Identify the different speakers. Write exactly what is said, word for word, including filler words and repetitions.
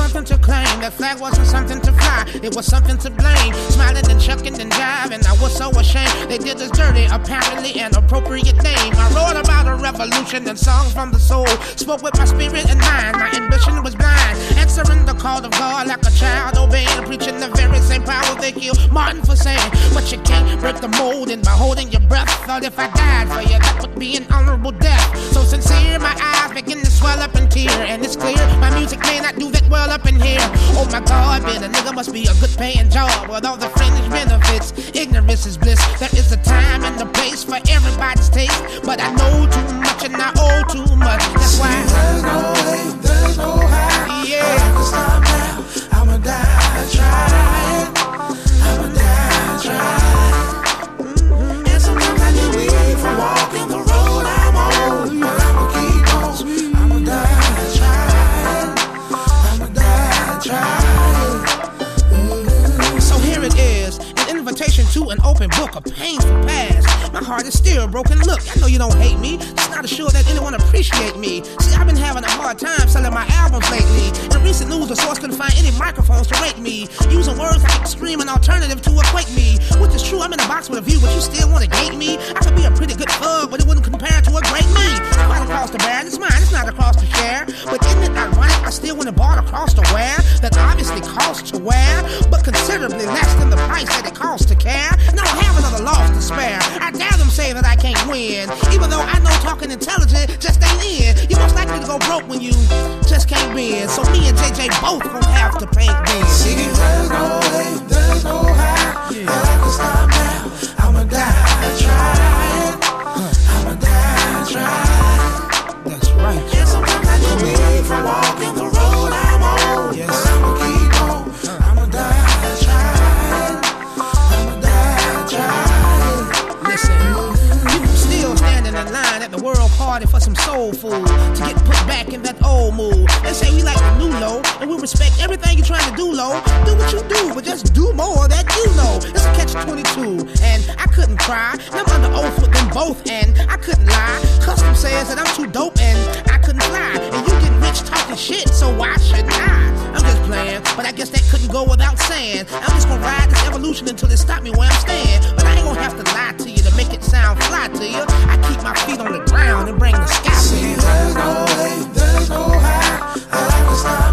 Speaker 1: something to claim. That flag wasn't something to fly, it was something to blame. Smiling and chucking and jiving, I was so ashamed. They did us dirty, apparently an appropriate name. I wrote about a revolution and songs from the soul. Spoke with my spirit and mind, my ambition was blind. Answering the call of God like a child obeying. Preaching the very same power they killed Martin for saying. But you can't break the mold in by holding your breath. Thought if I died for you, that would be an honorable death. So sincere, my eyes begin to swell up in tear. And it's clear, my music may not do that well up in here. Oh my God, being a nigga must be a good paying job with all the fringe benefits. Ignorance is bliss. There is a time and a place for everybody's taste. But I know too much and I owe too much. That's why
Speaker 2: there's no way, there's no how.
Speaker 1: Yeah,
Speaker 2: I can stop now. I'ma die trying. I'ma die trying. Mm-hmm. And sometimes I get weak from walking the road I'm on. But I'ma keep on. I'ma die trying. I'ma die trying. Mm-hmm.
Speaker 1: So here it is, an invitation to an open book, a painful past. My heart is still broken. Look, I know you don't hate me. It's not sure that anyone appreciate me. See, I've been having a hard time selling my albums lately. In recent news, the source couldn't find any microphones to rate me. Using words like extreme and alternative to equate me. Which is true, I'm in a box with a view, but you still want to gate me? I could be a pretty good thug, but it wouldn't compare to a great me. It's quite across the bear, it's mine, it's not across to share. But isn't it ironic, I still went and bought across to wear. That obviously costs to wear, but considerably less than the price that it costs to care. And I don't have another loss to spare. I dare them say that I can't win, even though I know talking intelligent just ain't in. You're most likely to go broke when you just can't win. So me and J J both gon' have to paint then.
Speaker 2: See, there's no way, there's no how. Yeah. That I can stop now. I'ma die trying. I'ma die trying.
Speaker 1: That's right.
Speaker 2: And sometimes I get weak from walking the road I'm on. Yes. But I'ma keep on. I'ma die trying. I'ma die trying.
Speaker 1: Listen, people still standing in line at the World Party for some soul food to get put back in that old mood. They say we like the new low, and we respect everything you're trying to do, low. Do what you do, but just do more that you know. It's a catch twenty-two, and I couldn't cry. And I'm under oath with them both, and I couldn't lie. Custom says that I'm too dope, and I couldn't fly. And you get rich talking shit, so why shouldn't I? I'm just playing, but I guess that couldn't go without saying. I'm just gonna ride this evolution until it stop me where I'm staying. But I ain't gonna have to lie to you to make it sound fly to you. I keep my feet on the ground and bring the sky to
Speaker 2: See,
Speaker 1: you.
Speaker 2: there's no way, there's no how. I can stop